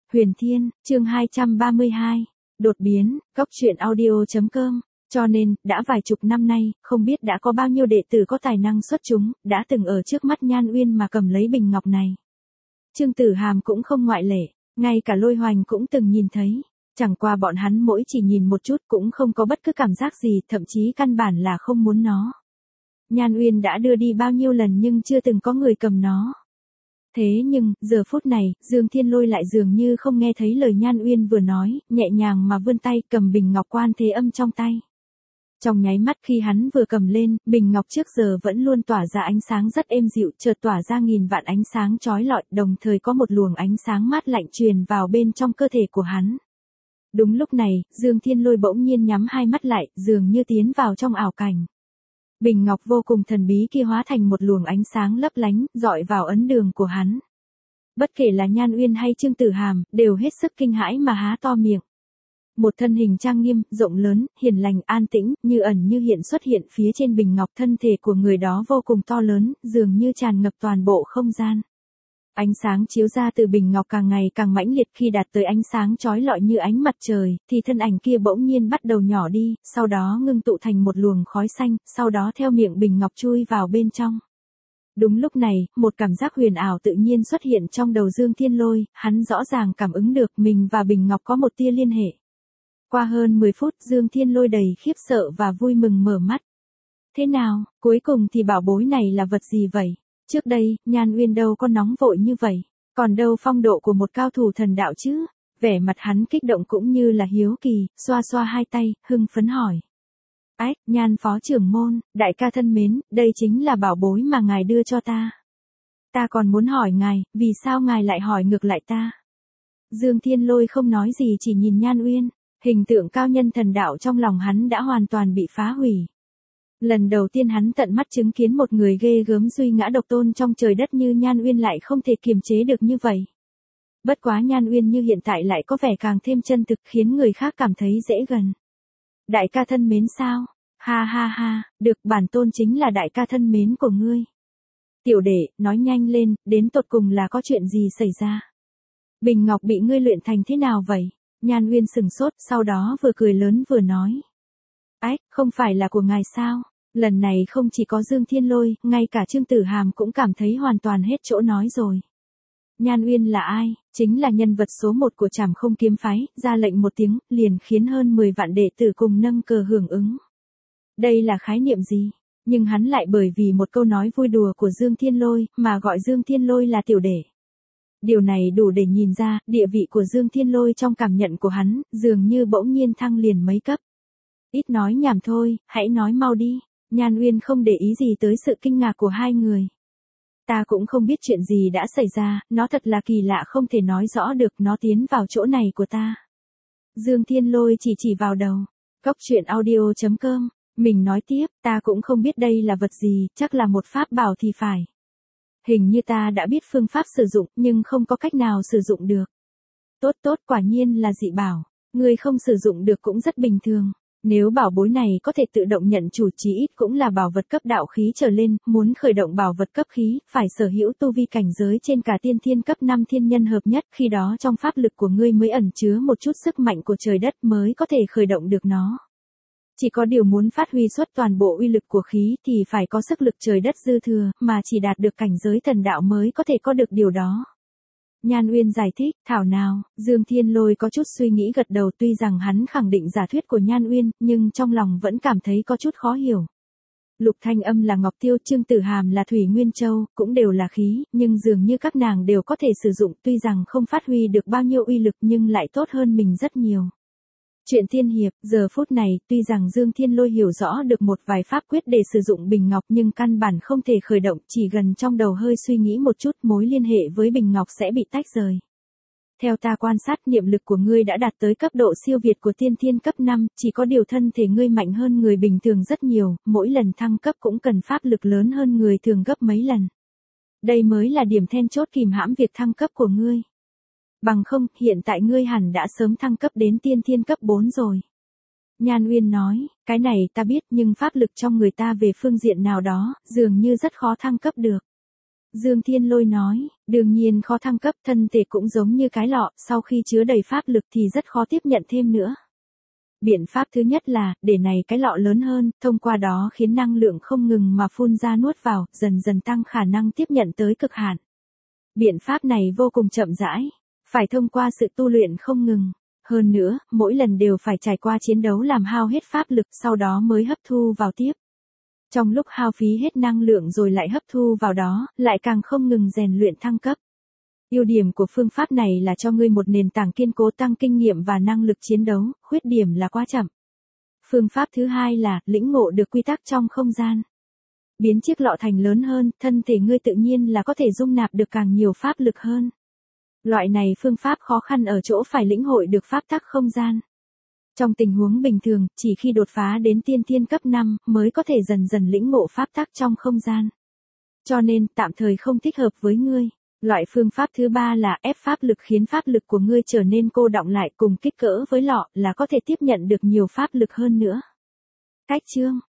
Huyền Thiên, chương 232, đột biến, Cốc truyện audio.com. Cho nên, đã vài chục năm nay, không biết đã có bao nhiêu đệ tử có tài năng xuất chúng, đã từng ở trước mắt Nhan Uyên mà cầm lấy bình ngọc này. Trương Tử Hàm cũng không ngoại lệ, ngay cả Lôi Hoành cũng từng nhìn thấy. Chẳng qua bọn hắn mỗi chỉ nhìn một chút cũng không có bất cứ cảm giác gì, thậm chí căn bản là không muốn nó. Nhan Uyên đã đưa đi bao nhiêu lần nhưng chưa từng có người cầm nó. Thế nhưng, giờ phút này, Dương Thiên Lôi lại dường như không nghe thấy lời Nhan Uyên vừa nói, nhẹ nhàng mà vươn tay cầm bình ngọc Quan Thế Âm trong tay. Trong nháy mắt khi hắn vừa cầm lên, bình ngọc trước giờ vẫn luôn tỏa ra ánh sáng rất êm dịu, chợt tỏa ra nghìn vạn ánh sáng chói lọi, đồng thời có một luồng ánh sáng mát lạnh truyền vào bên trong cơ thể của hắn. Đúng lúc này, Dương Thiên Lôi bỗng nhiên nhắm hai mắt lại, dường như tiến vào trong ảo cảnh. Bình ngọc vô cùng thần bí kia hóa thành một luồng ánh sáng lấp lánh, dọi vào ấn đường của hắn. Bất kể là Nhan Uyên hay Trương Tử Hàm, đều hết sức kinh hãi mà há to miệng. Một thân hình trang nghiêm, rộng lớn, hiền lành, an tĩnh, như ẩn như hiện xuất hiện phía trên bình ngọc, thân thể của người đó vô cùng to lớn, dường như tràn ngập toàn bộ không gian. Ánh sáng chiếu ra từ bình ngọc càng ngày càng mãnh liệt, khi đạt tới ánh sáng chói lọi như ánh mặt trời, thì thân ảnh kia bỗng nhiên bắt đầu nhỏ đi, sau đó ngưng tụ thành một luồng khói xanh, sau đó theo miệng bình ngọc chui vào bên trong. Đúng lúc này, một cảm giác huyền ảo tự nhiên xuất hiện trong đầu Dương Thiên Lôi, hắn rõ ràng cảm ứng được mình và bình ngọc có một tia liên hệ. Qua hơn 10 phút, Dương Thiên Lôi đầy khiếp sợ và vui mừng mở mắt. Thế nào, cuối cùng thì bảo bối này là vật gì vậy? Trước đây, Nhan Uyên đâu có nóng vội như vậy, còn đâu phong độ của một cao thủ thần đạo chứ? Vẻ mặt hắn kích động cũng như là hiếu kỳ, xoa xoa hai tay, hưng phấn hỏi. Ách, Nhan phó trưởng môn, đại ca thân mến, đây chính là bảo bối mà ngài đưa cho ta. Ta còn muốn hỏi ngài, vì sao ngài lại hỏi ngược lại ta? Dương Thiên Lôi không nói gì chỉ nhìn Nhan Uyên, hình tượng cao nhân thần đạo trong lòng hắn đã hoàn toàn bị phá hủy. Lần đầu tiên hắn tận mắt chứng kiến một người ghê gớm duy ngã độc tôn trong trời đất như Nhan Uyên lại không thể kiềm chế được như vậy. Bất quá Nhan Uyên như hiện tại lại có vẻ càng thêm chân thực, khiến người khác cảm thấy dễ gần. Đại ca thân mến sao? Ha ha ha, được, bản tôn chính là đại ca thân mến của ngươi. Tiểu đệ, nói nhanh lên, đến tột cùng là có chuyện gì xảy ra? Bình ngọc bị ngươi luyện thành thế nào vậy? Nhan Uyên sừng sốt, sau đó vừa cười lớn vừa nói. Ách, không phải là của ngài sao? Lần này không chỉ có Dương Thiên Lôi, ngay cả Trương Tử Hàm cũng cảm thấy hoàn toàn hết chỗ nói rồi. Nhan Uyên là ai? Chính là nhân vật số 1 của Trảm Không Kiếm phái, ra lệnh một tiếng, liền khiến hơn 10 vạn đệ tử cùng nâng cờ hưởng ứng. Đây là khái niệm gì? Nhưng hắn lại bởi vì một câu nói vui đùa của Dương Thiên Lôi, mà gọi Dương Thiên Lôi là tiểu đệ. Điều này đủ để nhìn ra, địa vị của Dương Thiên Lôi trong cảm nhận của hắn, dường như bỗng nhiên thăng liền mấy cấp. Ít nói nhảm thôi, hãy nói mau đi. Nhan Uyên không để ý gì tới sự kinh ngạc của hai người. Ta cũng không biết chuyện gì đã xảy ra, nó thật là kỳ lạ không thể nói rõ được, nó tiến vào chỗ này của ta. Dương Thiên Lôi chỉ vào đầu. Cốc truyện audio.com, mình nói tiếp, ta cũng không biết đây là vật gì, chắc là một pháp bảo thì phải. Hình như ta đã biết phương pháp sử dụng, nhưng không có cách nào sử dụng được. Tốt, quả nhiên là dị bảo. Người không sử dụng được cũng rất bình thường. Nếu bảo bối này có thể tự động nhận chủ, chí ít cũng là bảo vật cấp đạo khí trở lên, muốn khởi động bảo vật cấp khí, phải sở hữu tu vi cảnh giới trên cả tiên thiên cấp 5 thiên nhân hợp nhất, khi đó trong pháp lực của ngươi mới ẩn chứa một chút sức mạnh của trời đất mới có thể khởi động được nó. Chỉ có điều muốn phát huy xuất toàn bộ uy lực của khí thì phải có sức lực trời đất dư thừa, mà chỉ đạt được cảnh giới thần đạo mới có thể có được điều đó. Nhan Uyên giải thích, thảo nào, Dương Thiên Lôi có chút suy nghĩ gật đầu, tuy rằng hắn khẳng định giả thuyết của Nhan Uyên, nhưng trong lòng vẫn cảm thấy có chút khó hiểu. Lục Thanh Âm là Ngọc Tiêu, Trương Tử Hàm là Thủy Nguyên Châu, cũng đều là khí, nhưng dường như các nàng đều có thể sử dụng, tuy rằng không phát huy được bao nhiêu uy lực nhưng lại tốt hơn mình rất nhiều. Chuyện tiên hiệp, giờ phút này, tuy rằng Dương Thiên Lôi hiểu rõ được một vài pháp quyết để sử dụng bình ngọc nhưng căn bản không thể khởi động, chỉ gần trong đầu hơi suy nghĩ một chút, mối liên hệ với bình ngọc sẽ bị tách rời. Theo ta quan sát, niệm lực của ngươi đã đạt tới cấp độ siêu việt của tiên thiên cấp 5, chỉ có điều thân thể ngươi mạnh hơn người bình thường rất nhiều, mỗi lần thăng cấp cũng cần pháp lực lớn hơn người thường gấp mấy lần. Đây mới là điểm then chốt kìm hãm việc thăng cấp của ngươi. Bằng không, hiện tại ngươi hẳn đã sớm thăng cấp đến tiên thiên cấp 4 rồi. Nhan Uyên nói, cái này ta biết nhưng pháp lực trong người ta về phương diện nào đó, dường như rất khó thăng cấp được. Dương Thiên Lôi nói, đương nhiên khó thăng cấp, thân thể cũng giống như cái lọ, sau khi chứa đầy pháp lực thì rất khó tiếp nhận thêm nữa. Biện pháp thứ nhất là, để này cái lọ lớn hơn, thông qua đó khiến năng lượng không ngừng mà phun ra nuốt vào, dần dần tăng khả năng tiếp nhận tới cực hạn. Biện pháp này vô cùng chậm rãi, phải thông qua sự tu luyện không ngừng. Hơn nữa, mỗi lần đều phải trải qua chiến đấu làm hao hết pháp lực, sau đó mới hấp thu vào tiếp. Trong lúc hao phí hết năng lượng rồi lại hấp thu vào đó, lại càng không ngừng rèn luyện thăng cấp. Ưu điểm của phương pháp này là cho ngươi một nền tảng kiên cố tăng kinh nghiệm và năng lực chiến đấu, khuyết điểm là quá chậm. Phương pháp thứ hai là lĩnh ngộ được quy tắc trong không gian. Biến chiếc lọ thành lớn hơn, thân thể ngươi tự nhiên là có thể dung nạp được càng nhiều pháp lực hơn. Loại này phương pháp khó khăn ở chỗ phải lĩnh hội được pháp tắc không gian. Trong tình huống bình thường, chỉ khi đột phá đến tiên thiên cấp 5 mới có thể dần dần lĩnh ngộ pháp tắc trong không gian. Cho nên, tạm thời không thích hợp với ngươi. Loại phương pháp thứ ba là ép pháp lực khiến pháp lực của ngươi trở nên cô đọng lại cùng kích cỡ với lọ là có thể tiếp nhận được nhiều pháp lực hơn nữa. Cách chương